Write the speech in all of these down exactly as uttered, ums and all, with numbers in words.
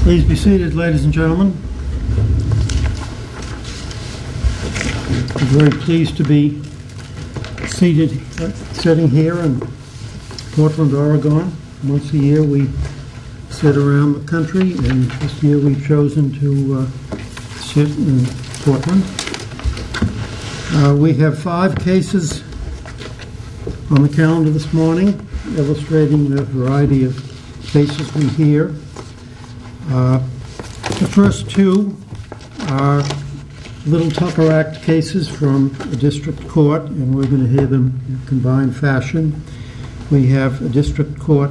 Please be seated, ladies and gentlemen. I'm very pleased to be seated, uh, sitting here in Portland, Oregon. Once a year we sit around the country, and this year we've chosen to uh, sit in Portland. Uh, we have five cases on the calendar this morning, illustrating the variety of cases we hear. Uh, the first two are Little Tucker Act cases from the district court, and we're going to hear them in combined fashion. We have a district court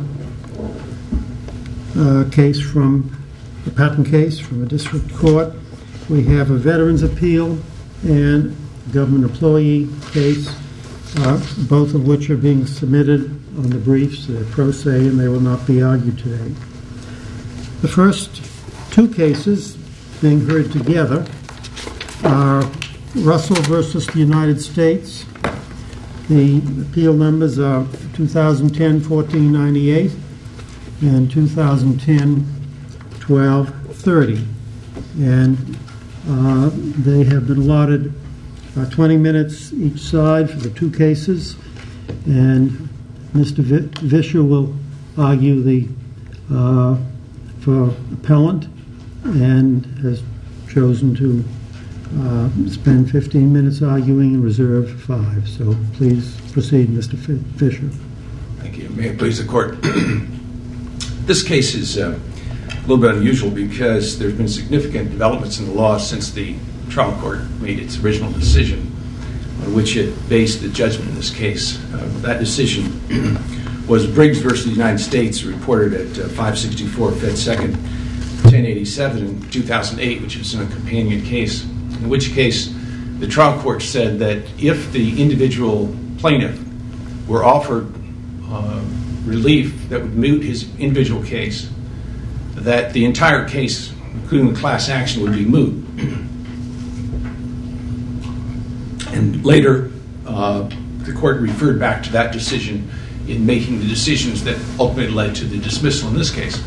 uh, case from a patent case from a district court. We have a veterans appeal and a government employee case, uh, both of which are being submitted on the briefs. They're pro se and they will not be argued today. The first two cases being heard together are Russell versus the United States. The appeal numbers are two thousand ten fourteen ninety-eight and two thousand ten twelve thirty. And uh, they have been allotted uh, twenty minutes each side for the two cases. And Mister V- Vischer will argue the uh, for appellant and has chosen to uh, spend fifteen minutes arguing and reserve five. So please proceed, Mister F- Vischer. Thank you. May it please the court. This case is uh, a little bit unusual because there's been significant developments in the law since the trial court made its original decision on which it based the judgment in this case. Uh, that decision was Briggs versus the United States, reported at uh, five sixty-four Fed Second ten eighty-seven in two thousand eight, which is in a companion case, in which case the trial court said that if the individual plaintiff were offered uh, relief that would moot his individual case, that the entire case, including the class action, would be moot. And later, uh, the court referred back to that decision in making the decisions that ultimately led to the dismissal in this case.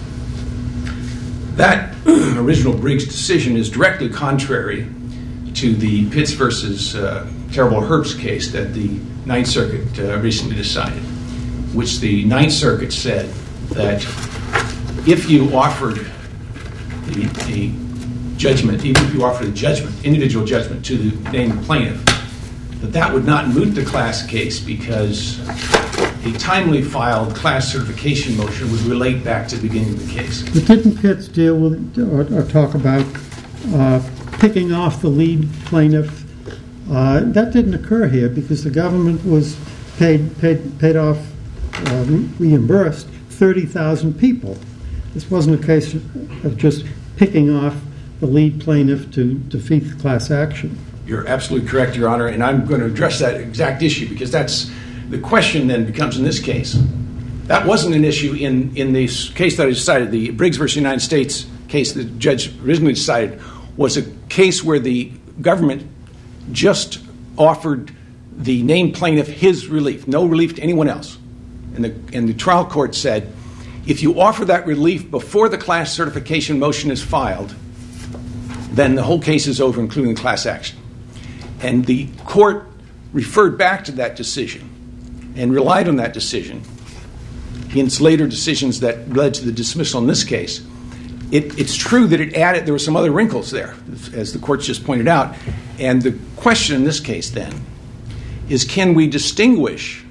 That original Briggs decision is directly contrary to the Pitts versus uh, Terrible Herbst case that the Ninth Circuit uh, recently decided, which the Ninth Circuit said that if you offered the, the judgment, even if you offered the judgment, individual judgment to the named plaintiff, that that would not moot the class case because a timely filed class certification motion would relate back to the beginning of the case. But didn't Pitts deal with or, or talk about uh, picking off the lead plaintiff? Uh, that didn't occur here because the government was paid paid paid off, uh, reimbursed thirty thousand people. This wasn't a case of just picking off the lead plaintiff to defeat the class action. You're absolutely correct, Your Honor, and I'm going to address that exact issue because that's the question then becomes in this case. That wasn't an issue in, in this case that I decided, the Briggs versus United States case that the judge originally decided was a case where the government just offered the named plaintiff his relief, no relief to anyone else. And the, and the trial court said, if you offer that relief before the class certification motion is filed, then the whole case is over, including the class action. And the court referred back to that decision and relied on that decision in its later decisions that led to the dismissal in this case. It, it's true that it added, there were some other wrinkles there, as the court just pointed out. And the question in this case then is, can we distinguish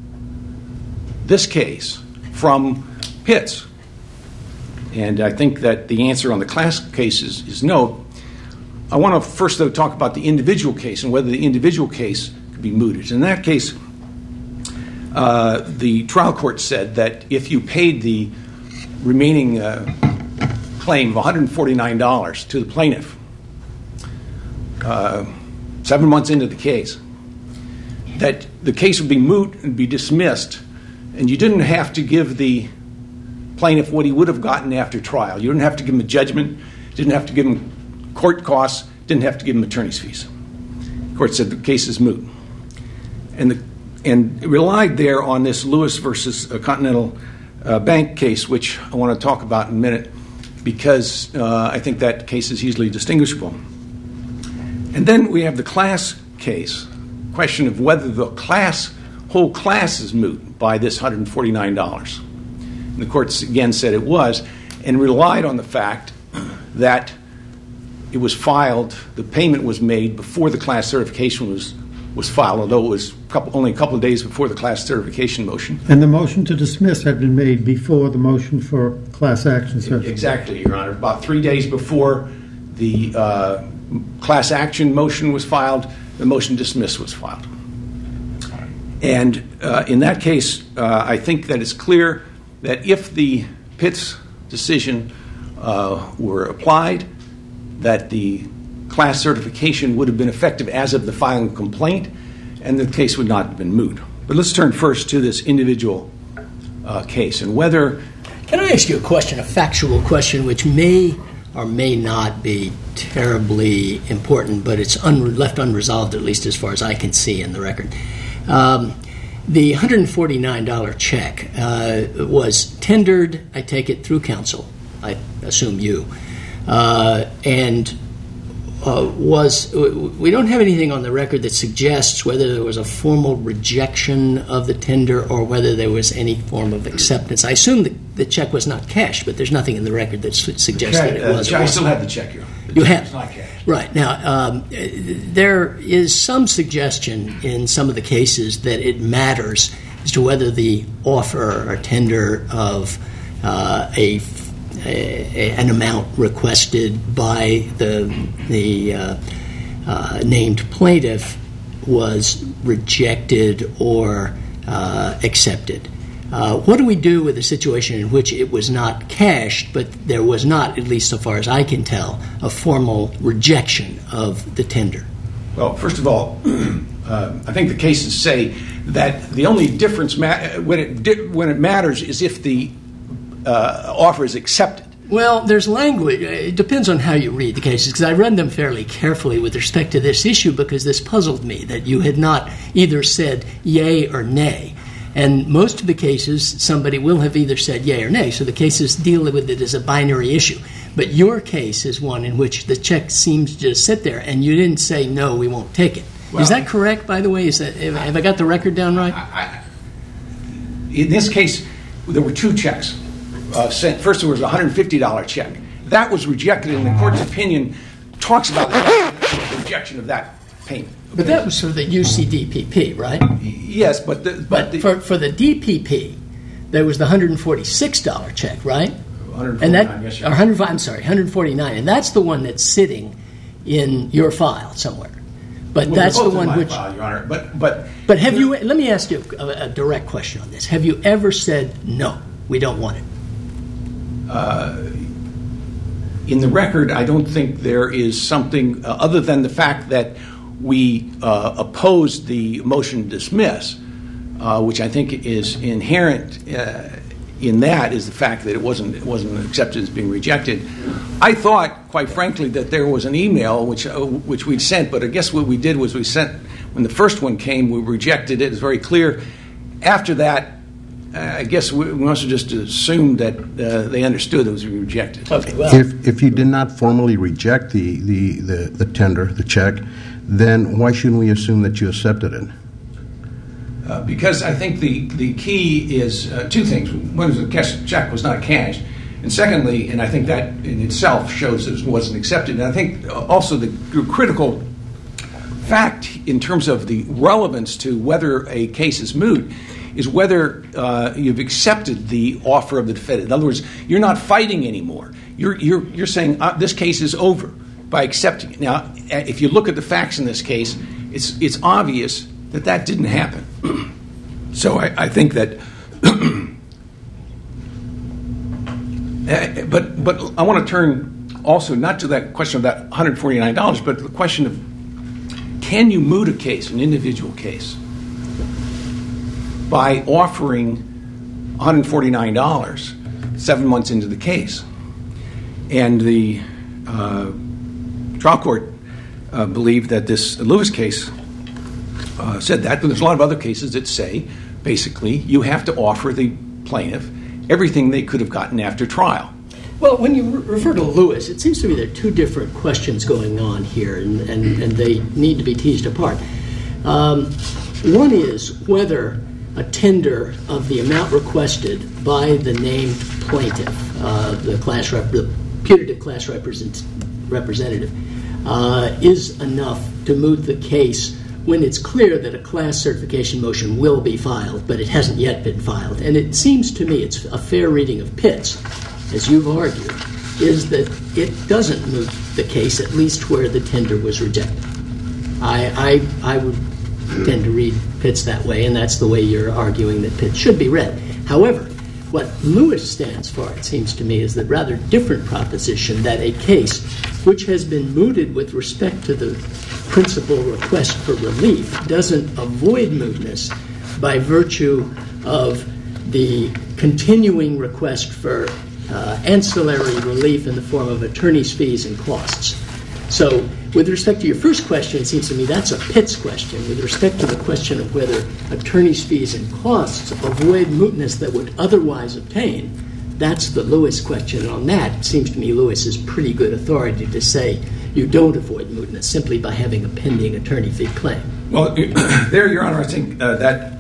this case from Pitts? And I think that the answer on the class case is, is no. I want to first, though, talk about the individual case and whether the individual case could be mooted. In that case, uh, the trial court said that if you paid the remaining uh, claim of one hundred forty-nine dollars to the plaintiff uh, seven months into the case, that the case would be moot and be dismissed, and you didn't have to give the plaintiff what he would have gotten after trial. You didn't have to give him a judgment, didn't have to give him court costs, didn't have to give him attorney's fees. The court said the case is moot. And the, and relied there on this Lewis versus Continental uh, Bank case, which I want to talk about in a minute. because uh, I think that case is easily distinguishable. And then we have the class case, question of whether the class, whole class is moot by this one hundred forty-nine dollars. And the court again said it was, and relied on the fact that it was filed, the payment was made before the class certification was, was filed, although it was a couple, only a couple of days before the class certification motion. And the motion to dismiss had been made before the motion for class action certification. Exactly, Your Honor. About three days before the uh, class action motion was filed, the motion to dismiss was filed. And uh, in that case, uh, I think that it's clear that if the Pitts decision uh, were applied, that the class certification would have been effective as of the filing complaint, and the case would not have been moot. But let's turn first to this individual uh, case and whether... Can I ask you a question, a factual question, which may or may not be terribly important, but it's un- left unresolved, at least as far as I can see in the record. Um, the one hundred forty-nine dollars check uh, was tendered, I take it, through counsel, I assume you, uh, and uh, was, we don't have anything on the record that suggests whether there was a formal rejection of the tender or whether there was any form of acceptance. I assume that the check was not cashed, but there's nothing in the record that suggests that it was. Uh, I still have the check here. The you check have? It's not cashed. Right. Now, um, there is some suggestion in some of the cases that it matters as to whether the offer or tender of uh, a A, an amount requested by the the uh, uh, named plaintiff was rejected or uh, accepted. Uh, what do we do with a situation in which it was not cashed, but there was not, at least so far as I can tell, a formal rejection of the tender? Well, first of all, uh, I think the cases say that the only difference ma- when it di- when it matters is if the Uh, offer is accepted. Well, there's language. It depends on how you read the cases, because I read them fairly carefully with respect to this issue because this puzzled me, that you had not either said yay or nay. And most of the cases, somebody will have either said yay or nay, so the cases deal with it as a binary issue. But your case is one in which the check seems to sit there, and you didn't say, no, we won't take it. Well, is that correct, by the way? Is that, have I got the record down right? I, I, in this case, there were two checks. Uh, sent. First, there was a one hundred fifty dollars check. That was rejected, and the court's opinion talks about the rejection of that payment. But that was for the U C D P P, right? Yes, but the, but, but the, for for the D P P, there was the one hundred forty-six dollars check, right? one hundred forty-nine, and that, yes, or one hundred, I'm sorry, one hundred forty-nine, and that's the one that's sitting in your file somewhere. But well, that's the one in my which. file, Your Honor. But but but have you? Let me ask you a, a direct question on this. Have you ever said no? We don't want it. Uh, in the record, I don't think there is something uh, other than the fact that we uh, opposed the motion to dismiss, uh, which I think is inherent uh, in that is the fact that it wasn't it wasn't accepted as being rejected. I thought, quite frankly, that there was an email which uh, which we'd sent, but I guess what we did was we sent when the first one came, we rejected it. It's very clear. After that. Uh, I guess we must have just assumed that uh, they understood it was rejected. Okay, well. If if you did not formally reject the, the, the, the tender, the check, then why shouldn't we assume that you accepted it? Uh, because I think the, the key is uh, two things. One is the cash, check was not cashed. And secondly, and I think that in itself shows that it wasn't accepted. And I think also the critical fact in terms of the relevance to whether a case is moot is whether uh, you've accepted the offer of the defendant. In other words, you're not fighting anymore. You're you're you're saying uh, this case is over by accepting it. Now, if you look at the facts in this case, it's it's obvious that that didn't happen. So I, I think that. uh, but but I want to turn also not to that question of that one hundred forty-nine dollars, but the question of can you moot a case, an individual case, by offering one hundred forty-nine dollars seven months into the case. And the uh, trial court uh, believed that this Lewis case uh, said that, but there's a lot of other cases that say, basically, you have to offer the plaintiff everything they could have gotten after trial. Well, when you re- refer to Lewis, it seems to me there are two different questions going on here, and, and, and they need to be teased apart. Um, one is whether a tender of the amount requested by the named plaintiff, uh, the class rep- the putative class represent- representative, uh, is enough to moot the case when it's clear that a class certification motion will be filed, but it hasn't yet been filed. And it seems to me, it's a fair reading of Pitts, as you've argued, is that it doesn't moot the case, at least where the tender was rejected. I, I, I would tend to read Pitts that way, and that's the way you're arguing that Pitts should be read. However, what Lewis stands for, it seems to me, is the rather different proposition that a case which has been mooted with respect to the principal request for relief doesn't avoid mootness by virtue of the continuing request for uh, ancillary relief in the form of attorney's fees and costs. So with respect to your first question, it seems to me that's a Pitts question. With respect to the question of whether attorney's fees and costs avoid mootness that would otherwise obtain, that's the Lewis question. And on that, it seems to me Lewis is pretty good authority to say you don't avoid mootness simply by having a pending attorney fee claim. Well, there, Your Honor, I think uh, that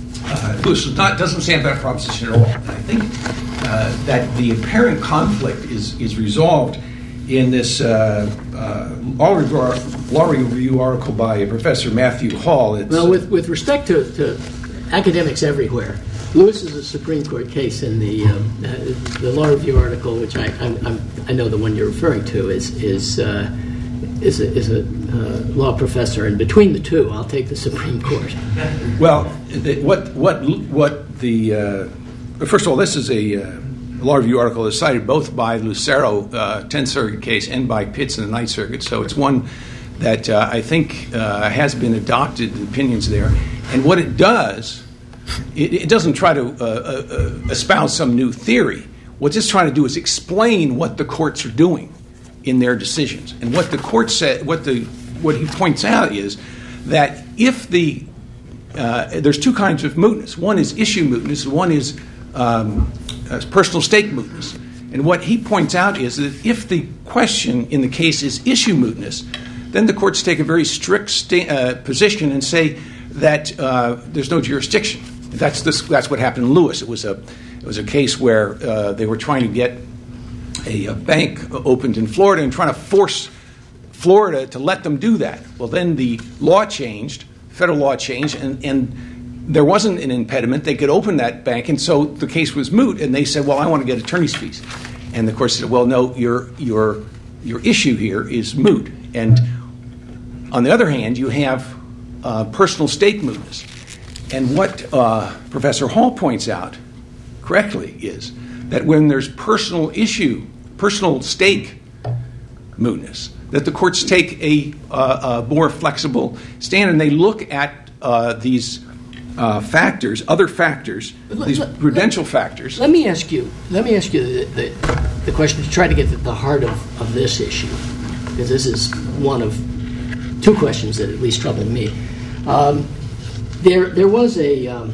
uh, Lewis does not, doesn't stand for that proposition at all. And I think uh, that the apparent conflict is, is resolved in this uh, uh, law, review, law review article by Professor Matthew Hall. It's, well, with, with respect to, to academics everywhere, Lewis is a Supreme Court case, and the um, uh, the law review article, which I I'm, I'm, I know the one you're referring to, is is uh, is a, is a uh, law professor, and between the two, I'll take the Supreme Court. Well, the, what what what the uh, first of all, this is a uh, law review article that's cited both by Lucero, uh, tenth Circuit case, and by Pitts in the ninth Circuit. So it's one that uh, I think uh, has been adopted, the opinions there, and what it does. It, it doesn't try to uh, uh, espouse some new theory. What it's trying to do is explain what the courts are doing in their decisions. And what the court said, what the what he points out is that if the uh, there's two kinds of mootness. One is issue mootness. One is um, uh, personal stake mootness. And what he points out is that if the question in the case is issue mootness, then the courts take a very strict sta- uh, position and say that uh, there's no jurisdiction. That's this. That's what happened in Lewis. It was a it was a case where uh, they were trying to get a, a bank opened in Florida and trying to force Florida to let them do that. Well, then the law changed, federal law changed, and, and there wasn't an impediment. They could open that bank, and so the case was moot. And they said, "Well, I want to get attorney's fees," and the court said, "Well, no, your your your issue here is moot." And on the other hand, you have uh, personal stake mootness. And what uh, Professor Hall points out correctly is that when there's personal issue, personal stake mootness, that the courts take a, uh, a more flexible stand and they look at uh, these uh, factors, other factors, let, these let, prudential let, factors. Let me ask you. Let me ask you the, the, the question to try to get at the heart of, of this issue, because this is one of two questions that at least trouble me. Um, There, there was a um,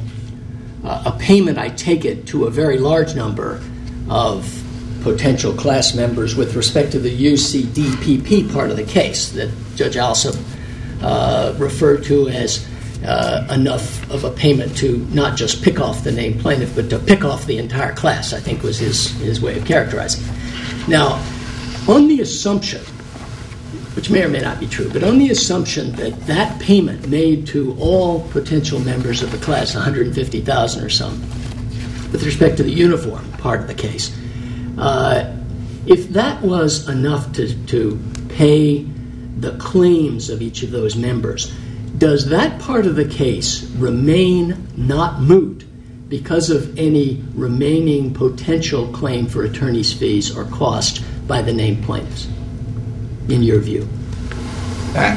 a payment, I take it, to a very large number of potential class members with respect to the U C D P P part of the case that Judge Alsop uh, referred to as uh, enough of a payment to not just pick off the named plaintiff, but to pick off the entire class, I think was his, his way of characterizing it. Now, on the assumption, which may or may not be true, but on the assumption that that payment made to all potential members of the class, one hundred fifty thousand or so, with respect to the uniform part of the case, uh, if that was enough to, to pay the claims of each of those members, does that part of the case remain not moot because of any remaining potential claim for attorney's fees or cost by the named plaintiffs? In your view, that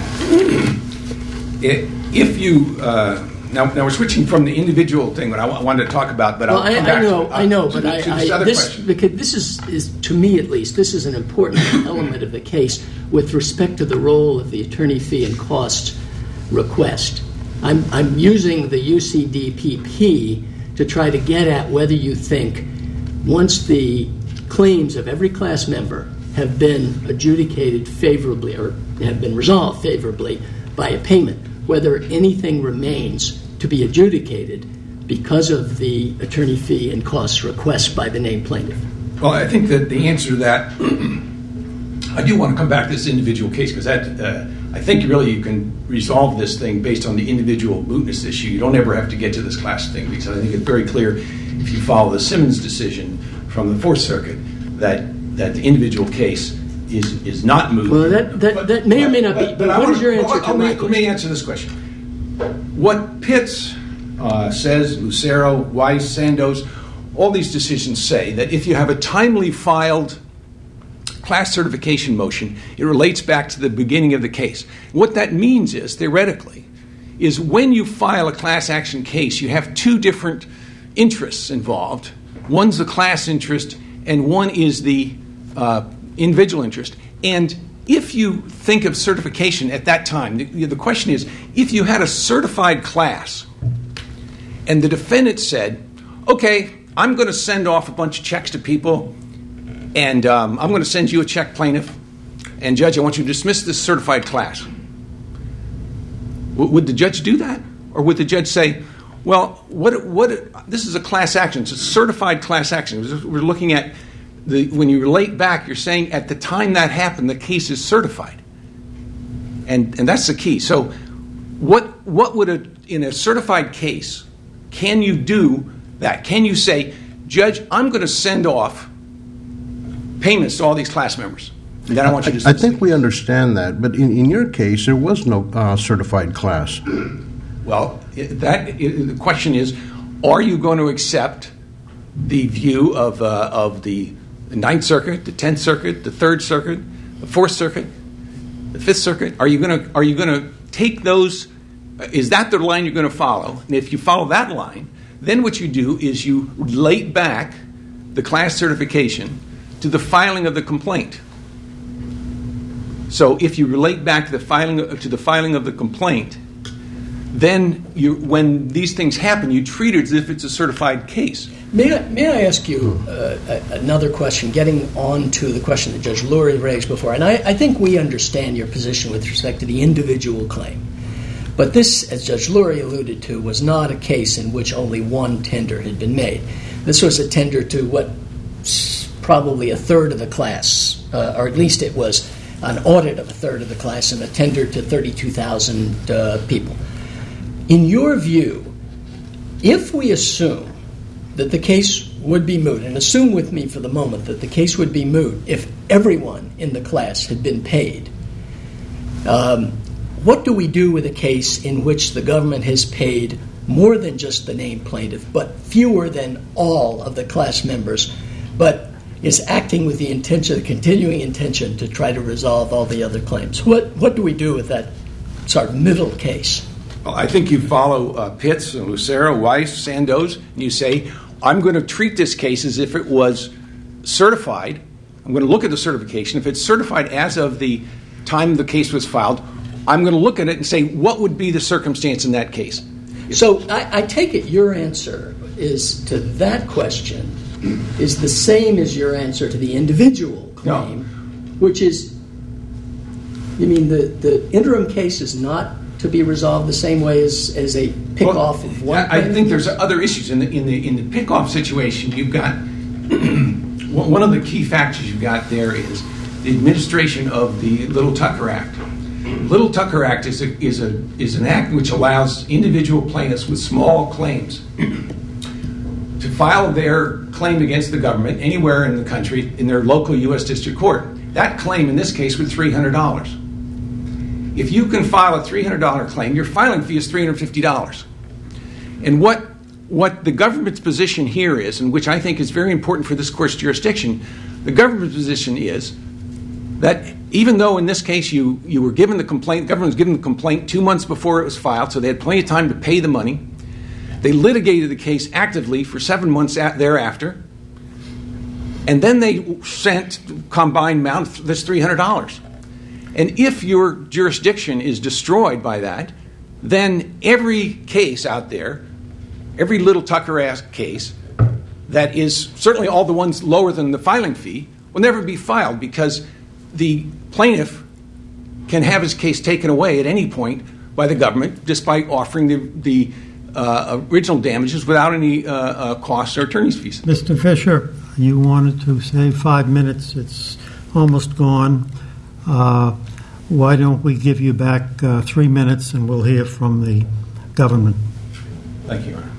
if you uh, now now we're switching from the individual thing that I wanted to talk about, but well, I'll come I, back I know, to, uh, I know, to, but to, I, to this I other this question. because this is, is to me at least this is an important element of the case with respect to the role of the attorney fee and cost request. I'm I'm using the U C D P P to try to get at whether you think once the claims of every class member have been adjudicated favorably or have been resolved favorably by a payment, whether anything remains to be adjudicated because of the attorney fee and costs request by the named plaintiff? Well, I think that the answer to that, I do want to come back to this individual case because that uh, I think really you can resolve this thing based on the individual mootness issue. You don't ever have to get to this class thing because I think it's very clear if you follow the Simmons decision from the Fourth Circuit that that the individual case is is not moot. Well, that that, but, that may or may not but, be. But, but what is your answer to my question? Let me answer this question. What Pitts uh, says, Lucero, Weiss, Sandoz, all these decisions say that if you have a timely filed class certification motion, it relates back to the beginning of the case. What that means is, theoretically, is when you file a class action case, you have two different interests involved. One's the class interest, and one is the uh, individual interest. And if you think of certification at that time, the, the question is, if you had a certified class and the defendant said, okay, I'm going to send off a bunch of checks to people, and um, I'm going to send you a check, plaintiff, and judge, I want you to dismiss this certified class. W- would the judge do that? Or would the judge say, well, what? What? This is a class action. It's a certified class action. We're looking at, the when you relate back, you're saying at the time that happened, the case is certified. And and that's the key. So what what would, a, in a certified case, can you do that? Can you say, Judge, I'm going to send off payments to all these class members, and then I want you to... I, I think we understand that, but in, in your case, there was no uh, certified class. Well, it, that it, the question is, are you going to accept the view of uh, of the Ninth Circuit, the Tenth Circuit, the Third Circuit, the Fourth Circuit, the Fifth Circuit? Are you going to are you going to take those? Is that the line you're going to follow? And if you follow that line, then what you do is you relate back the class certification to the filing of the complaint. So if you relate back to the filing to the filing of the complaint, then you, when these things happen, you treat it as if it's a certified case. May I, may I ask you uh, another question, getting on to the question that Judge Lurie raised before? And I, I think we understand your position with respect to the individual claim. But this, as Judge Lurie alluded to, was not a case in which only one tender had been made. This was a tender to what probably a third of the class, uh, or at least it was an audit of a third of the class and a tender to thirty-two thousand uh, people. In your view, if we assume that the case would be moot, and assume with me for the moment that the case would be moot if everyone in the class had been paid, um, what do we do with a case in which the government has paid more than just the named plaintiff, but fewer than all of the class members, but is acting with the intention, the continuing intention to try to resolve all the other claims? What what do we do with that sort of middle case? Well, I think you follow uh, Pitts, Lucero, Weiss, Sandoz, and you say, I'm going to treat this case as if it was certified. I'm going to look at the certification. If it's certified as of the time the case was filed, I'm going to look at it and say, what would be the circumstance in that case? So I, I take it your answer is to that question is the same as your answer to the individual claim, No. which is, you mean the, the interim case is not to be resolved the same way as, as a pick-off well, of one I, I claim? think there's other issues. In the, in the, in the pick-off situation, you've got, one of the key factors you've got there is the administration of the Little Tucker Act. Little Tucker Act is a, is a is an act which allows individual plaintiffs with small claims to file their claim against the government anywhere in the country in their local U S district court. That claim in this case was three hundred dollars. If you can file a three hundred dollars claim, your filing fee is three hundred fifty dollars. And what what the government's position here is, and which I think is very important for this court's jurisdiction, the government's position is that even though in this case you, you were given the complaint, the government was given the complaint two months before it was filed, so they had plenty of time to pay the money. They litigated the case actively for seven months at, thereafter, and then they sent combined amount this three hundred dollars. And if your jurisdiction is destroyed by that, then every case out there, every Little Tucker Act case that is certainly all the ones lower than the filing fee will never be filed, because the plaintiff can have his case taken away at any point by the government just by offering the, the uh, original damages without any uh, uh, costs or attorney's fees. Mister Fisher, you wanted to save five minutes. It's almost gone. Uh, why don't we give you back uh, three minutes and we'll hear from the government. Thank you, Your Honor.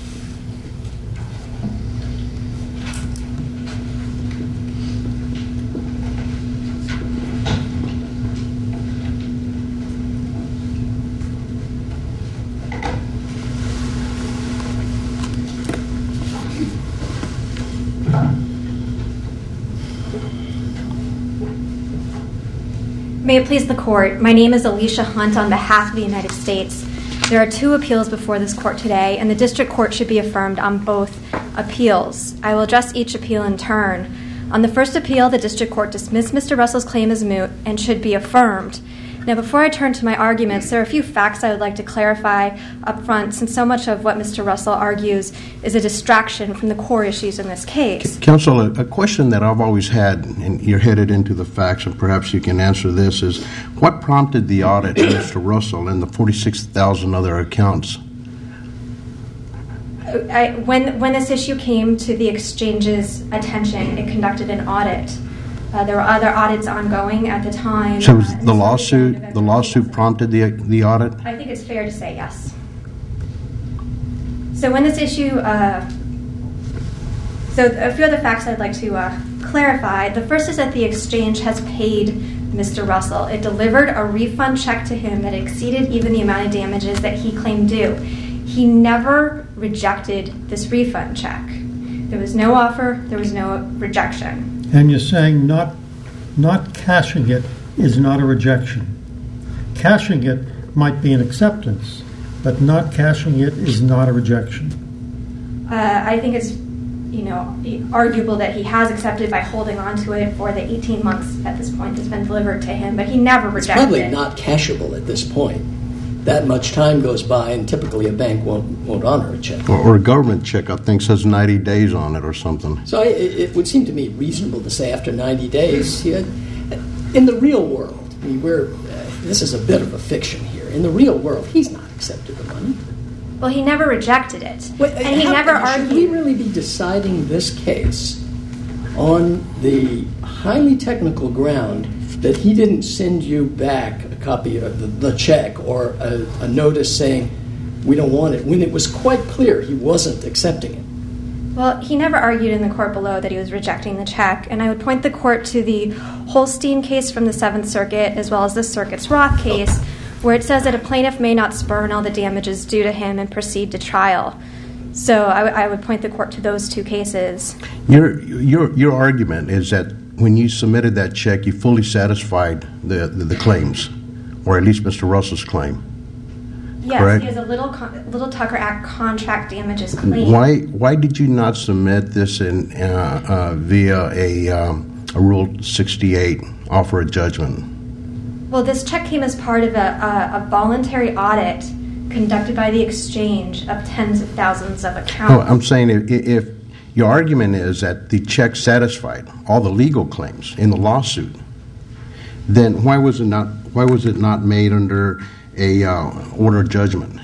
May it please the Court, my name is Alicia Hunt on behalf of the United States. There are two appeals before this Court today, and the District Court should be affirmed on both appeals. I will address each appeal in turn. On the first appeal, the District Court dismissed Mister Russell's claim as moot and should be affirmed. Now, before I turn to my arguments, there are a few facts I would like to clarify up front, since so much of what Mister Russell argues is a distraction from the core issues in this case. Counsel, a, a question that I've always had, and you're headed into the facts, and perhaps you can answer this, is what prompted the audit of Mister Russell and the forty-six thousand other accounts? I, when, when this issue came to the exchange's attention, it conducted an audit. Uh, there were other audits ongoing at the time. So was uh, the lawsuit the lawsuit prompted the the audit? I think it's fair to say yes. So when this issue, uh, so a few other facts I'd like to uh, clarify. The first is that the exchange has paid Mister Russell. It delivered a refund check to him that exceeded even the amount of damages that he claimed due. He never rejected this refund check. There was no offer. There was no rejection. And you're saying not not cashing it is not a rejection. Cashing it might be an acceptance, but not cashing it is not a rejection. Uh, I think it's, you know, arguable that he has accepted by holding on to it for the eighteen months at this point that's been delivered to him, but he never rejected it. It's probably not cashable at this point. That much time goes by, and typically a bank won't won't honor a check. Or, or a government check, I think, says ninety days on it or something. So I, it would seem to me reasonable to say after ninety days, he had, in the real world, I mean, we're, uh, this is a bit of a fiction here. In the real world, he's not accepted the money. Well, he never rejected it. Wait, and he how, never should argued. Should we really be deciding this case on the highly technical ground that he didn't send you back a copy of the, the check or a, a notice saying we don't want it, when it was quite clear he wasn't accepting it? Well, he never argued in the court below that he was rejecting the check, and I would point the court to the Holstein case from the Seventh Circuit as well as the Circuit's Roth case, where it says that a plaintiff may not spurn all the damages due to him and proceed to trial. So I, w- I would point the court to those two cases. Your your your argument is that when you submitted that check, you fully satisfied the, the, the claims, or at least Mister Russell's claim. Yes, correct? He has a Little con- Little Tucker Act contract damages claim. Why why did you not submit this in uh, uh, via a um, a Rule sixty-eight offer of judgment? Well, this check came as part of a, a, a voluntary audit conducted by the exchange of tens of thousands of accounts. No, I'm saying if, if your argument is that the check satisfied all the legal claims in the lawsuit, then why was it not why was it not made under a uh, order of judgment?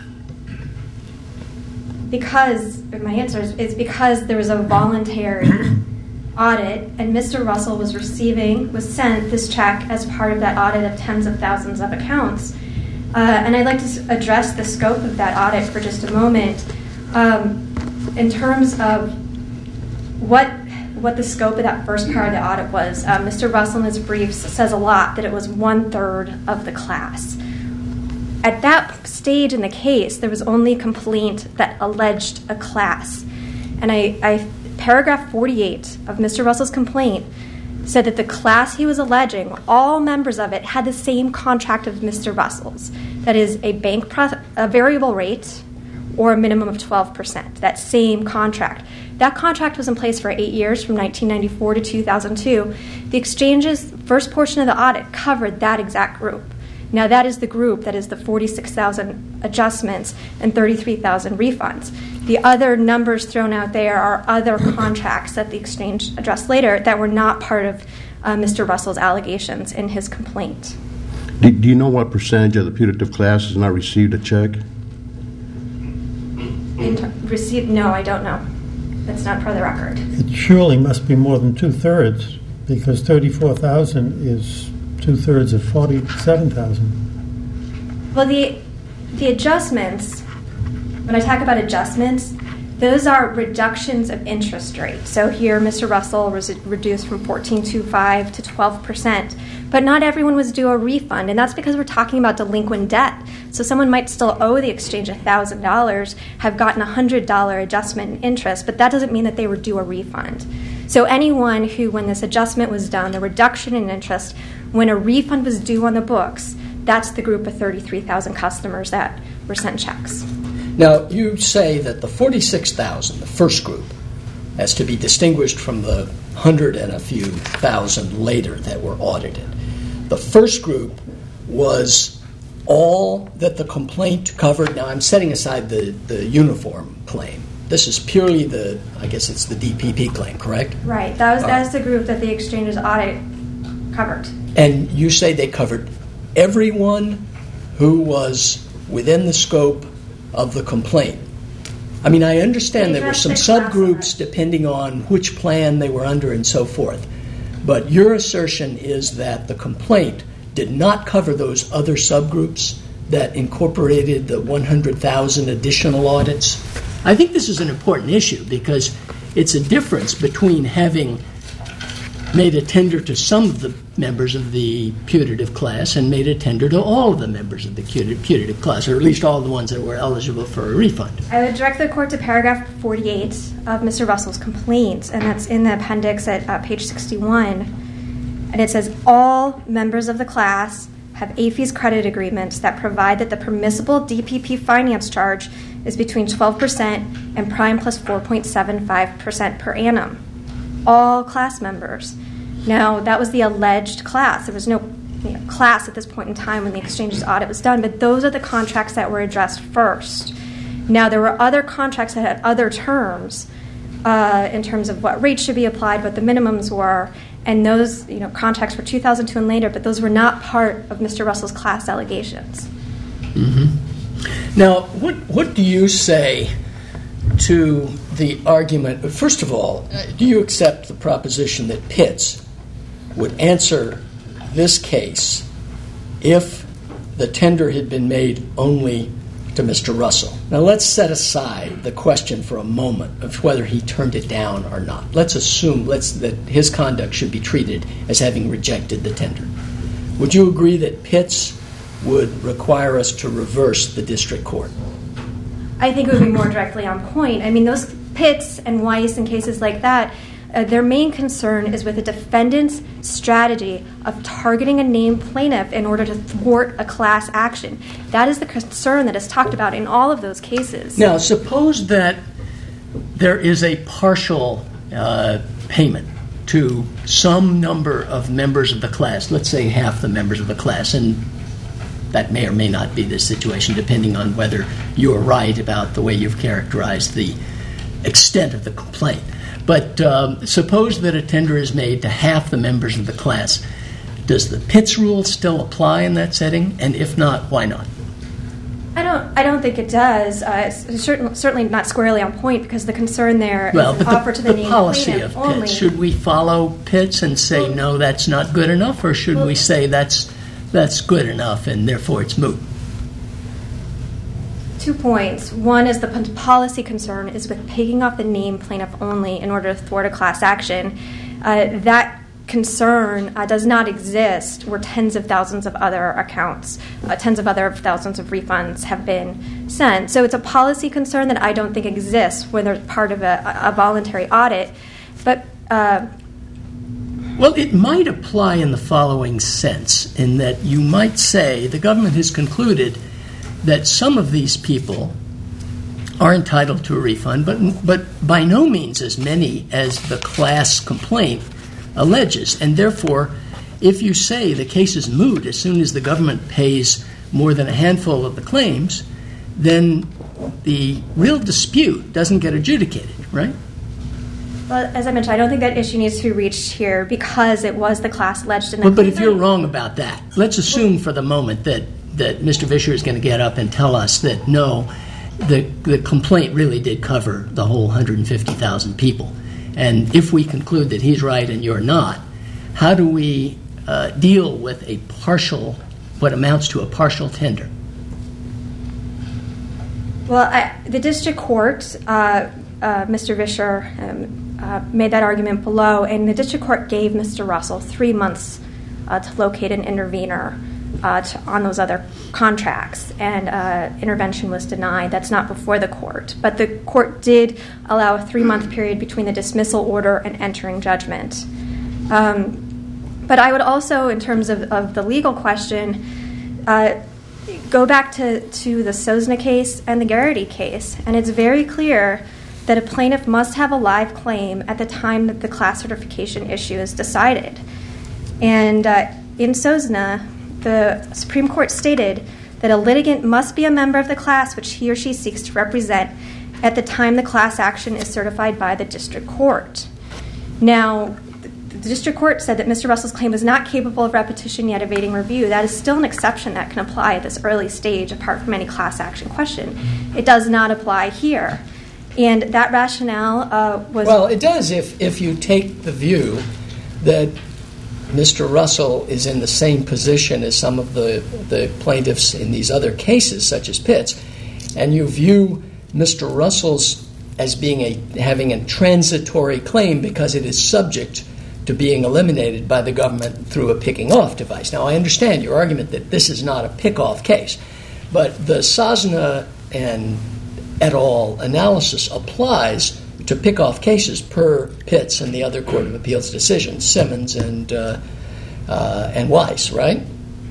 Because my answer is, is because there was a voluntary audit, and Mister Russell was receiving was sent this check as part of that audit of tens of thousands of accounts. Uh, and I'd like to address the scope of that audit for just a moment. Um, in terms of what what the scope of that first part of the audit was, uh, Mister Russell in his briefs says a lot that it was one-third of the class. At that stage in the case, there was only a complaint that alleged a class. And I, I paragraph forty-eight of Mister Russell's complaint said that the class he was alleging, all members of it, had the same contract of Mister Russell's. That is, a bank pro- a variable rate or a minimum of twelve percent, that same contract. That contract was in place for eight years, from nineteen ninety-four to two thousand two. The exchange's first portion of the audit covered that exact group. Now, that is the group that is the forty-six thousand adjustments and thirty-three thousand refunds. The other numbers thrown out there are other contracts that the exchange addressed later that were not part of uh, Mister Russell's allegations in his complaint. Do, do you know what percentage of the putative class has not received a check? Inter- received? No, I don't know. That's not part of the record. It surely must be more than two-thirds, because thirty-four thousand is two-thirds of forty-seven thousand. Well, the the adjustments, when I talk about adjustments, those are reductions of interest rate. So here, Mister Russell was reduced from fourteen point two five to twelve percent. But not everyone was due a refund, and that's because we're talking about delinquent debt. So someone might still owe the exchange one thousand dollars, have gotten a one hundred dollars adjustment in interest, but that doesn't mean that they were due a refund. So anyone who, when this adjustment was done, the reduction in interest, when a refund was due on the books, that's the group of thirty-three thousand customers that were sent checks. Now, you say that the forty-six thousand, the first group, as to be distinguished from the one hundred and a few thousand later that were audited. The first group was all that the complaint covered. Now, I'm setting aside the, the uniform claim. This is purely the, I guess it's the D P P claim, correct? Right. That was, that was the group that the exchange's audit covered. And you say they covered everyone who was within the scope of the complaint. I mean, I understand there were some subgroups depending on which plan they were under and so forth. But your assertion is that the complaint did not cover those other subgroups that incorporated the one hundred thousand additional audits. I think this is an important issue because it's a difference between having made a tender to some of the members of the putative class and made a tender to all of the members of the putative class, or at least all the ones that were eligible for a refund. I would direct the court to paragraph forty-eight of Mister Russell's complaint, and that's in the appendix at uh, page sixty-one. And it says, all members of the class have A F I S credit agreements that provide that the permissible D P P finance charge is between twelve percent and prime plus four point seven five percent per annum. All class members. Now, that was the alleged class. There was no you know, class at this point in time when the exchange's audit was done, but those are the contracts that were addressed first. Now, there were other contracts that had other terms uh, in terms of what rates should be applied, what the minimums were, and those you know contracts were two thousand two and later, but those were not part of Mister Russell's class allegations. Mm-hmm. Now, what what do you say to the argument? First of all, do you accept the proposition that Pitts would answer this case if the tender had been made only to Mister Russell? Now, let's set aside the question for a moment of whether he turned it down or not. Let's assume let's, that his conduct should be treated as having rejected the tender. Would you agree that Pitts would require us to reverse the district court? I think it would be more directly on point. I mean, those Pitts and Weiss and cases like that, uh, their main concern is with a defendant's strategy of targeting a named plaintiff in order to thwart a class action. That is the concern that is talked about in all of those cases. Now, suppose that there is a partial uh, payment to some number of members of the class, let's say half the members of the class, and that may or may not be the situation, depending on whether you're right about the way you've characterized the extent of the complaint. But um, suppose that a tender is made to half the members of the class. Does the Pitts rule still apply in that setting? And if not, why not? I don't. I don't think it does. Uh, it's certain, certainly not squarely on point because the concern there well, is but offer the, to the, the named policy plaintiff of Pitts. only. Should we follow Pitts and say well, no, that's not good enough, or should well, we say that's that's good enough and therefore it's moot? Two points. One is the p- policy concern is with picking off the named plaintiff only in order to thwart a class action. Uh, that concern uh, does not exist where tens of thousands of other accounts, uh, tens of other thousands of refunds have been sent. So it's a policy concern that I don't think exists when they're part of a, a voluntary audit. But uh, Well, it might apply in the following sense, in that you might say the government has concluded that some of these people are entitled to a refund, but but by no means as many as the class complaint alleges. And therefore, if you say the case is moot as soon as the government pays more than a handful of the claims, then the real dispute doesn't get adjudicated, right? Well, as I mentioned, I don't think that issue needs to be reached here because it was the class alleged in the But, but if you're complaint. wrong about that, let's assume for the moment that, that Mister Vischer is going to get up and tell us that no, the, the complaint really did cover the whole one hundred fifty thousand people. And if we conclude that he's right and you're not, how do we uh, deal with a partial, what amounts to a partial tender? Well, I, the district court, uh, uh, Mister Vischer, um, uh, made that argument below, and the district court gave Mister Russell three months uh, to locate an intervener uh, to, on those other contracts, and uh, intervention was denied. That's not before the court, but the court did allow a three-month period between the dismissal order and entering judgment. Um, but I would also, in terms of, of the legal question, uh, go back to, to the Sosna case and the Garrity case, and it's very clear that a plaintiff must have a live claim at the time that the class certification issue is decided. And uh, in Sosna, the Supreme Court stated that a litigant must be a member of the class which he or she seeks to represent at the time the class action is certified by the district court. Now, the district court said that Mister Russell's claim is not capable of repetition yet evading review. That is still an exception that can apply at this early stage apart from any class action question. It does not apply here. And that rationale uh, was... Well, it does if, if you take the view that Mister Russell is in the same position as some of the, the plaintiffs in these other cases, such as Pitts, and you view Mister Russell's as being a having a transitory claim because it is subject to being eliminated by the government through a picking off device. Now, I understand your argument that this is not a pick-off case, but the Sosna and et al. Analysis applies to pick-off cases per Pitts and the other Court of Appeals decisions, Simmons and uh, uh, and Weiss, right?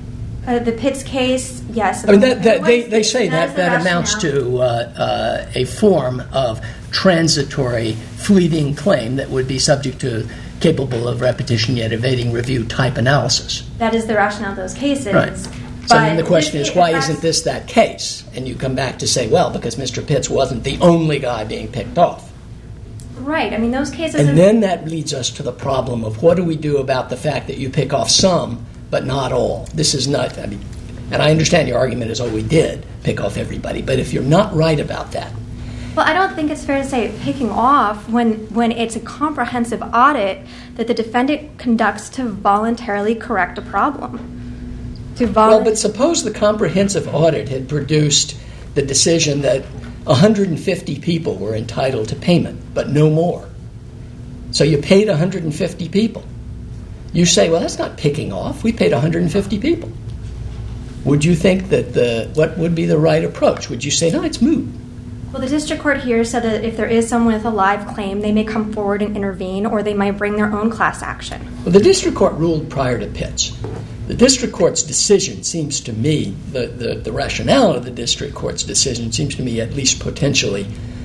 Uh, the Pitts case, yes. I mean, that, that, they, they Weiss say case, that is that the amounts rationale. to uh, uh, a form of transitory, fleeting claim that would be subject to capable of repetition yet evading review type analysis. That is the rationale of those cases. Right. So But then the question this is, case- why that's- isn't this that case? And you come back to say, well, because Mister Pitts wasn't the only guy being picked off. Right. I mean, those cases... And are- then that leads us to the problem of what do we do about the fact that you pick off some, but not all? This is not, I mean, and I understand your argument is, oh, we did pick off everybody, but if you're not right about that, Well, I don't think it's fair to say picking off when, when it's a comprehensive audit that the defendant conducts to voluntarily correct a problem. To volu- well, but suppose the comprehensive audit had produced the decision that one hundred fifty people were entitled to payment, but no more. So you paid one hundred fifty people. You say, well, that's not picking off. We paid one hundred fifty people. Would you think that the what would be the right approach? Would you say, no, it's moot? Well, the district court here said that if there is someone with a live claim, they may come forward and intervene, or they might bring their own class action. Well, the district court ruled prior to Pitts. The district court's decision seems to me, the, the, the rationale of the district court's decision seems to me at least potentially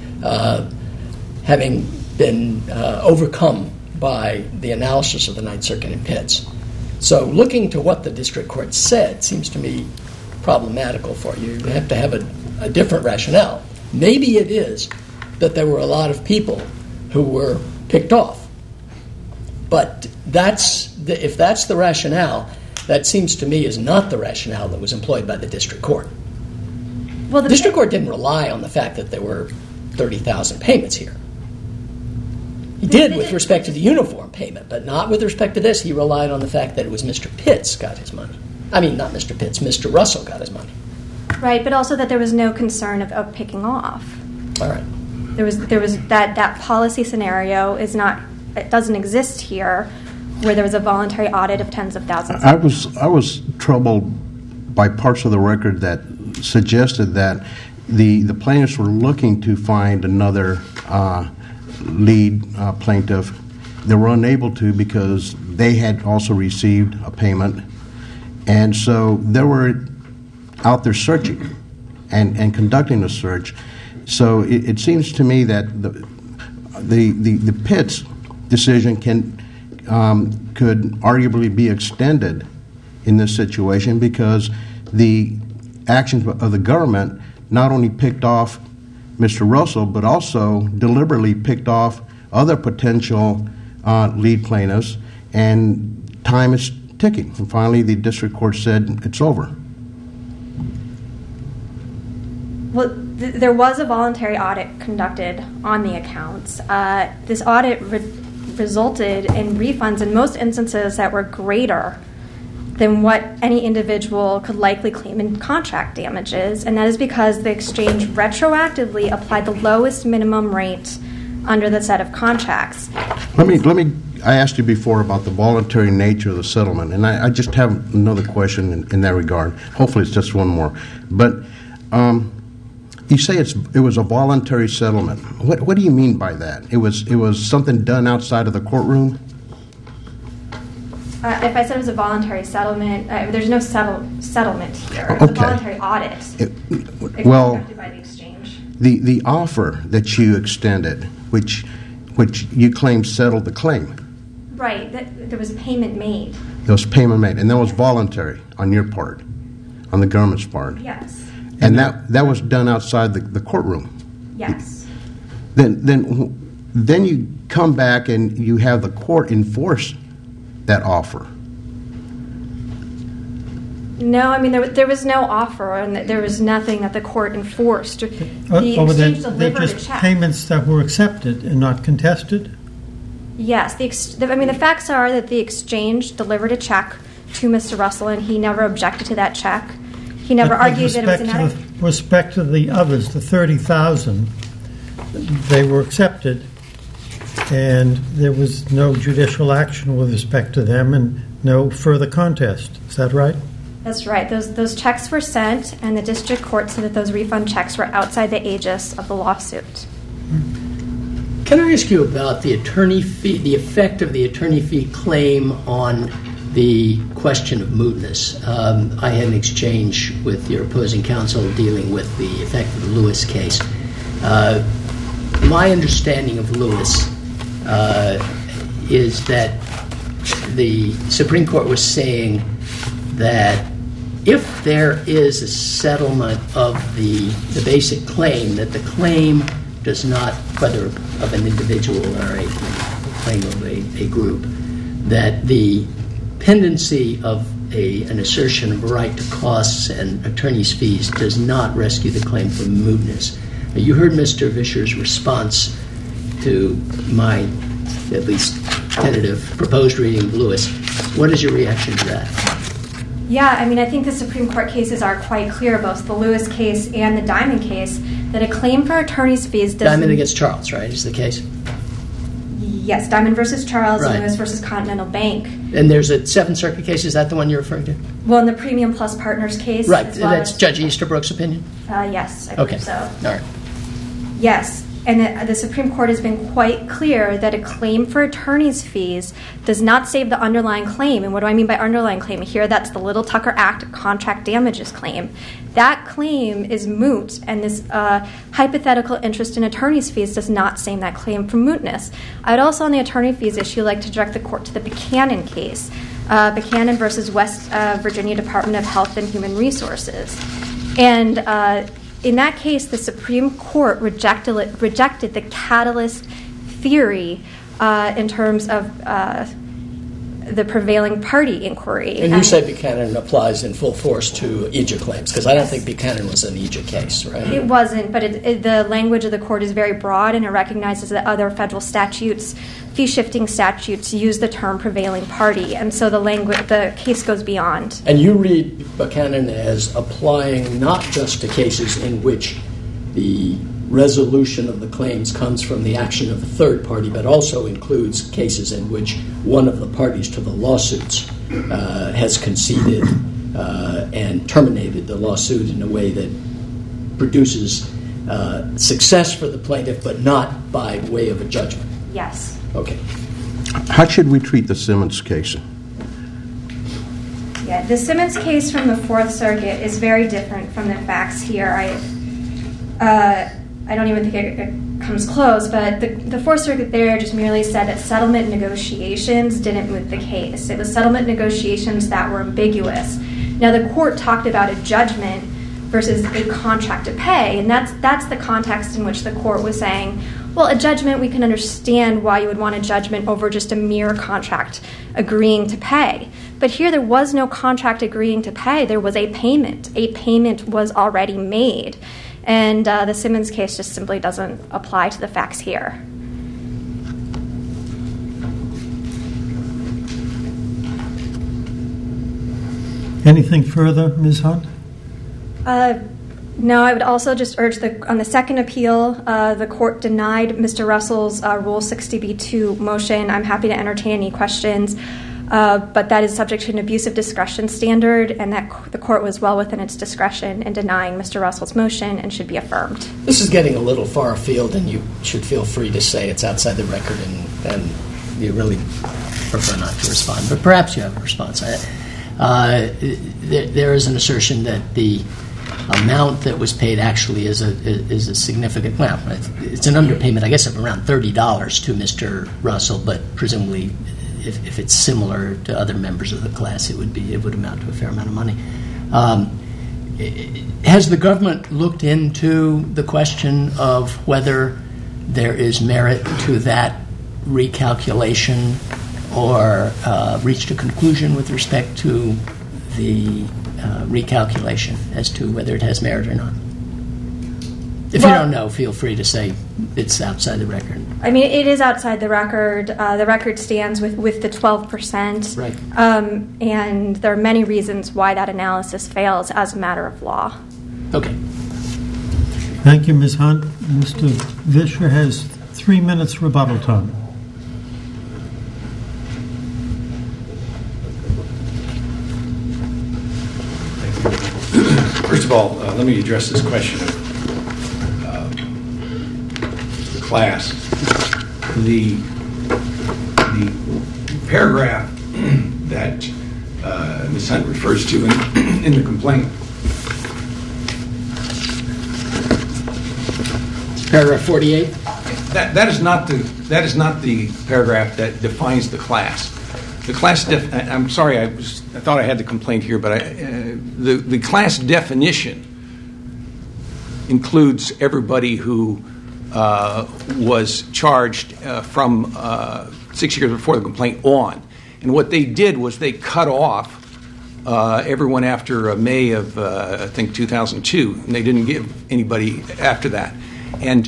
uh, having been uh, overcome by the analysis of the Ninth Circuit in Pitts. So looking to what the district court said seems to me problematical for you. You have to have a, a different rationale. Maybe it is that there were a lot of people who were picked off. But that's the, if that's the rationale, that seems to me is not the rationale that was employed by the district court. Well, The district court didn't rely on the fact that there were thirty thousand payments here. He did with respect to the uniform payment, but not with respect to this. He relied on the fact that it was Mister Pitts got his money. I mean, not Mister Pitts, Mister Russell got his money. Right, but also that there was no concern of, of picking off. All right. There was there was that that policy scenario is not it doesn't exist here, where there was a voluntary audit of tens of thousands. I was I was troubled by parts of the record that suggested that the the plaintiffs were looking to find another uh, lead uh, plaintiff. They were unable to because they had also received a payment, and so they were out there searching and, and conducting a search. So it, it seems to me that the the the, the Pitts decision can um, could arguably be extended in this situation because the actions of the government not only picked off Mister Russell, but also deliberately picked off other potential uh, lead plaintiffs, and time is ticking. And finally, the district court said it's over. Well, th- there was a voluntary audit conducted on the accounts. Uh, this audit re- resulted in refunds in most instances that were greater than what any individual could likely claim in contract damages, and that is because the exchange retroactively applied the lowest minimum rate under the set of contracts. Let me, let me, I asked you before about the voluntary nature of the settlement, and I, I just have another question in, in that regard. Hopefully it's just one more. But um, you say it's it was a voluntary settlement. What what do you mean by that? It was it was something done outside of the courtroom? Uh, if I said it was a voluntary settlement, uh, there's no settle, settlement here. It was Okay. a voluntary audit. It, It well, was conducted by the exchange. the the offer that you extended, which which you claim settled the claim, Right. That, there was payment made. there was payment made, and that was voluntary on your part, on the government's part. Yes. And that, that was done outside the, the courtroom. Yes. Then, then, then you come back and you have the court enforce that offer. No, I mean, there, there was no offer, and there was nothing that the court enforced. The Uh, oh, they're, exchange they're delivered a just check. payments that were accepted and not contested? Yes. The, ex- the, I mean, the facts are that the exchange delivered a check to Mister Russell, and he never objected to that check. He never But with argued that it was respect to inadequate. the- respect to the others, the thirty thousand, they were accepted, and there was no judicial action with respect to them and no further contest. Is that right? That's right. Those those checks were sent, and the district court said that those refund checks were outside the aegis of the lawsuit. Can I ask you about the attorney fee, the effect of the attorney fee claim on the question of mootness? Um, I had an exchange with your opposing counsel dealing with the effect of the Lewis case. Uh, my understanding of Lewis uh, is that the Supreme Court was saying that if there is a settlement of the, the basic claim, that the claim does not, whether of an individual or a claim of a, a group, that the pendency of a, an assertion of a right to costs and attorney's fees does not rescue the claim from mootness. Now, you heard Mister Vischer's response to my, at least tentative, proposed reading of Lewis. What is your reaction to that? Yeah, I mean, I think the Supreme Court cases are quite clear, both the Lewis case and the Diamond case, that a claim for attorney's fees doesn't... Diamond against Charles, right, is the case? Yes, Diamond versus Charles Right. and Lewis versus Continental Bank. And there's a Seventh Circuit case, is that the one you're referring to? Well, in the Premium Plus Partners case... Right, as well that's as- Judge Easterbrook's opinion? Uh, yes, I Okay, believe so. all right. Yes, and the, the Supreme Court has been quite clear that a claim for attorney's fees does not save the underlying claim. And what do I mean by underlying claim? Here, that's the Little Tucker Act contract damages claim. That claim is moot, and this uh, hypothetical interest in attorney's fees does not save that claim from mootness. I would also, on the attorney fees issue, like to direct the court to the Buchanan case, uh, Buchanan versus West uh, Virginia Department of Health and Human Resources. And uh, in that case, the Supreme Court rejected, rejected the catalyst theory uh, in terms of uh, the prevailing party inquiry. And you say Buchanan applies in full force to E J A claims, because I don't Yes. think Buchanan was an E J A case, right? It wasn't, but it, it, the language of the court is very broad, and it recognizes that other federal statutes, fee-shifting statutes, use the term prevailing party, and so the language, the case goes beyond. And you read Buchanan as applying not just to cases in which the resolution of the claims comes from the action of a third party, but also includes cases in which one of the parties to the lawsuits uh, has conceded uh, and terminated the lawsuit in a way that produces uh, success for the plaintiff, but not by way of a judgment. Yes. Okay. How should we treat the Simmons case? Yeah, the Simmons case from the Fourth Circuit is very different from the facts here. I, uh, I don't even think it, it comes close, but the, the Fourth Circuit there just merely said that settlement negotiations didn't moot the case. It was settlement negotiations that were ambiguous. Now, the court talked about a judgment versus a contract to pay. And that's that's the context in which the court was saying, well, a judgment, we can understand why you would want a judgment over just a mere contract agreeing to pay. But here there was no contract agreeing to pay. There was a payment. A payment was already made. And uh, the Simmons case just simply doesn't apply to the facts here. Anything further, Miz Hunt? Uh, no, I would also just urge the on the second appeal, uh, the court denied Mister Russell's uh, Rule sixty B two motion. I'm happy to entertain any questions, uh, but that is subject to an abuse of discretion standard, and that c- the court was well within its discretion in denying Mister Russell's motion and should be affirmed. This is getting a little far afield, and you should feel free to say it's outside the record, and, and you really prefer not to respond. But perhaps you have a response. I, Uh, there, there is an assertion that the amount that was paid actually is a is a significant. Well, it's an underpayment, I guess, of around thirty dollars to Mister Russell, but presumably, if, if it's similar to other members of the class, it would be it would amount to a fair amount of money. Um, has the government looked into the question of whether there is merit to that recalculation, or uh, reached a conclusion with respect to the uh, recalculation as to whether it has merit or not? If well, you don't know, feel free to say it's outside the record. I mean, it is outside the record. Uh, the record stands with, with the twelve percent. Right. Um, and there are many reasons why that analysis fails as a matter of law. Okay. Thank you, Miz Hunt. Mister Vischer has three minutes rebuttal time. First of all, uh, let me address this question of uh, the class. The, the paragraph that uh, Miz Hunt refers to in, in the complaint. Paragraph forty-eight? That, that, is not the, that is not the paragraph that defines the class. The class def- I'm sorry, I, was, I thought I had the complaint here, but I, uh, the, the class definition includes everybody who uh, was charged uh, from uh, six years before the complaint on. And what they did was they cut off uh, everyone after uh, May of, uh, I think, two thousand two, and they didn't give anybody after that. And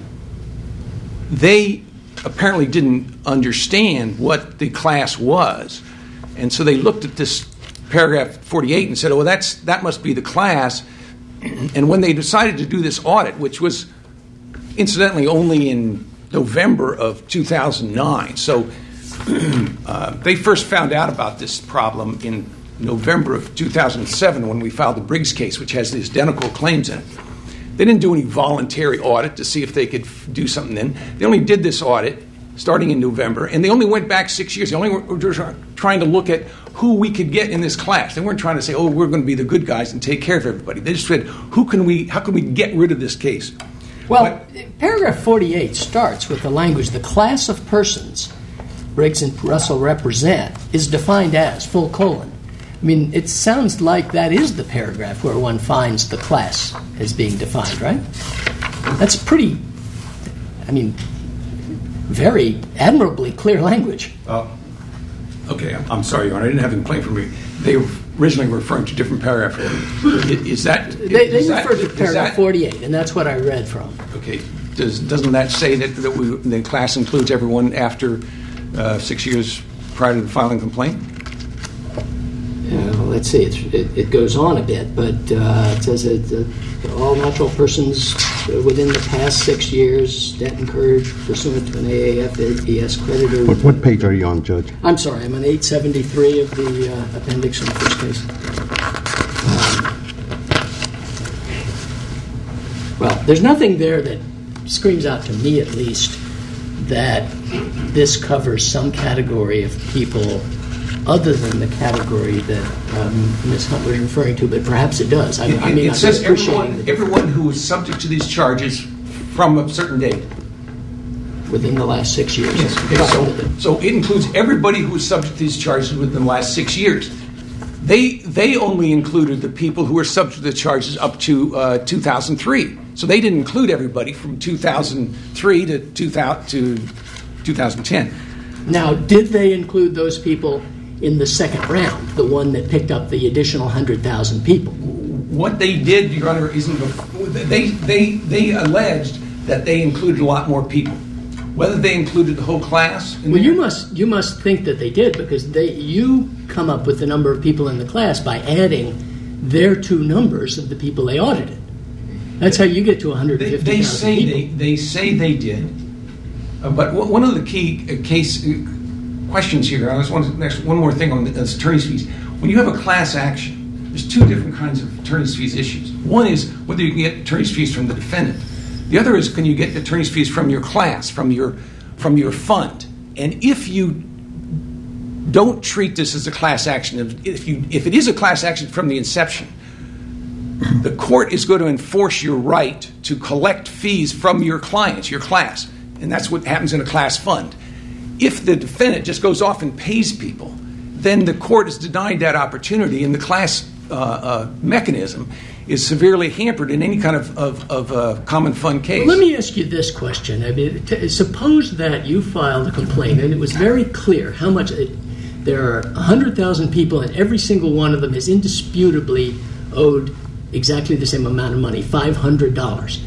they apparently didn't understand what the class was, and so they looked at this paragraph forty-eight and said, oh, well, that's that must be the class. And when they decided to do this audit, which was incidentally only in November of two thousand nine, so uh, they first found out about this problem in November of two thousand seven when we filed the Briggs case, which has the identical claims in it. They didn't do any voluntary audit to see if they could f- do something then. They only did this audit starting in November, and they only went back six years. They only were, were trying to look at who we could get in this class. They weren't trying to say, oh, we're going to be the good guys and take care of everybody. They just said, who can we, how can we get rid of this case? Well, but, paragraph forty-eight starts with the language, the class of persons Briggs and Russell represent is defined as, full colon. I mean, it sounds like that is the paragraph where one finds the class as being defined, right? That's pretty, I mean, very admirably clear language. Uh, okay, I'm, I'm sorry, Your Honor. I didn't have the complaint from me. They were originally referring to a different paragraph. Is, is that... They, they is referred that, to paragraph that, forty-eight, and that's what I read from. Okay. Does, doesn't that say that, that we, the class includes everyone after uh, six years prior to the filing complaint? Uh, let's see, it's, it, it goes on a bit, but uh, it says that uh, all natural persons within the past six years debt incurred pursuant to an A A F E S creditor. What, what page are you on, Judge? I'm sorry, I'm on eight seventy-three of the uh, appendix in the first case. Um, well, there's nothing there that screams out to me, at least, that this covers some category of people other than the category that um, Miz Hunt was referring to, but perhaps it does. I, it, I mean, it I'm says appreciating everyone, everyone who is subject to these charges from a certain date. Within the last six years. Yes. Okay, so, so it includes everybody who is subject to these charges within the last six years. They they only included the people who were subject to the charges up to uh, two thousand three. So they didn't include everybody from two thousand three to two thousand to two thousand ten. Now, did they include those people in the second round, the one that picked up the additional one hundred thousand people? What they did, Your Honor, isn't they they they alleged that they included a lot more people. Whether they included the whole class. In Well, there, you must you must think that they did, because they you come up with the number of people in the class by adding their two numbers of the people they audited. That's how you get to one hundred They, fifty they thousand say people. they, they say they did, uh, but w- one of the key uh, case uh, questions here. I just want to, next one more thing on the, uh, attorney's fees. When you have a class action, there's two different kinds of attorney's fees issues. One is whether you can get attorney's fees from the defendant. The other is, can you get attorney's fees from your class, from your from your fund? And if you don't treat this as a class action, if you if it is a class action from the inception, the court is going to enforce your right to collect fees from your clients, your class, and that's what happens in a class fund. If the defendant just goes off and pays people, then the court is denied that opportunity, and the class uh, uh, mechanism is severely hampered in any kind of, of, of uh, common fund case. Let me ask you this question. I mean, t- suppose that you filed a complaint and it was very clear how much it, there are one hundred thousand people and every single one of them is indisputably owed exactly the same amount of money, five hundred dollars.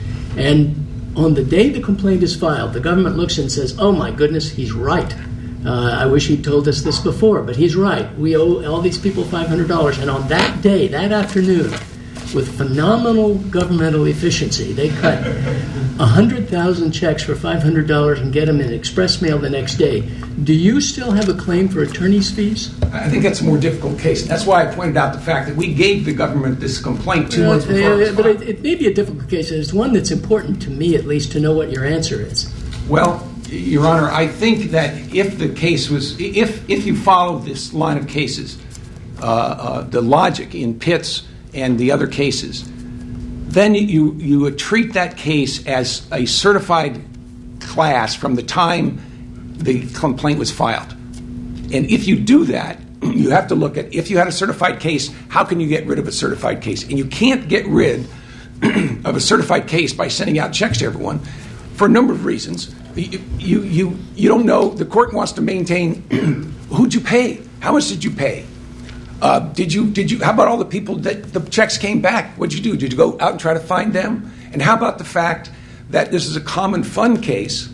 And on the day the complaint is filed, the government looks and says, oh my goodness, he's right. Uh, I wish he'd told us this before, but he's right. We owe all these people five hundred dollars. And on that day, that afternoon, with phenomenal governmental efficiency, they cut one hundred thousand checks for five hundred dollars and get them in express mail the next day. Do you still have a claim for attorney's fees? I think that's a more difficult case. That's why I pointed out the fact that we gave the government this complaint two Uh, months before it was uh, but filed. it, it may be a difficult case. It's one that's important to me, at least, to know what your answer is. Well, Your Honor, I think that if the case was, if if you follow this line of cases, uh, uh, the logic in Pitts and the other cases, then you you would treat that case as a certified class from the time the complaint was filed. And if you do that, you have to look at, if you had a certified case, how can you get rid of a certified case? And you can't get rid of a certified case by sending out checks to everyone for a number of reasons. You you you, you don't know. The court wants to maintain who'd you pay? How much did you pay? Uh, did you did you? How about all the people that the checks came back? What'd you do? Did you go out and try to find them? And how about the fact that this is a common fund case,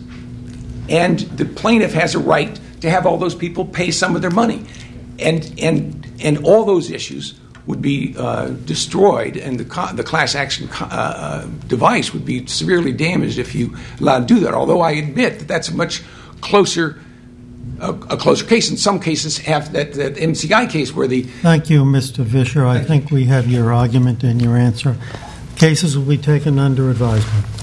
and the plaintiff has a right to have all those people pay some of their money, and and and all those issues would be uh, destroyed, and the co- the class action co- uh, device would be severely damaged if you allowed to do that. Although I admit that that's a much closer. A, a closer case. In some cases, have that, that M C I case where the... Thank you, Mister Vischer. I think we have your argument and your answer. Cases will be taken under advisement.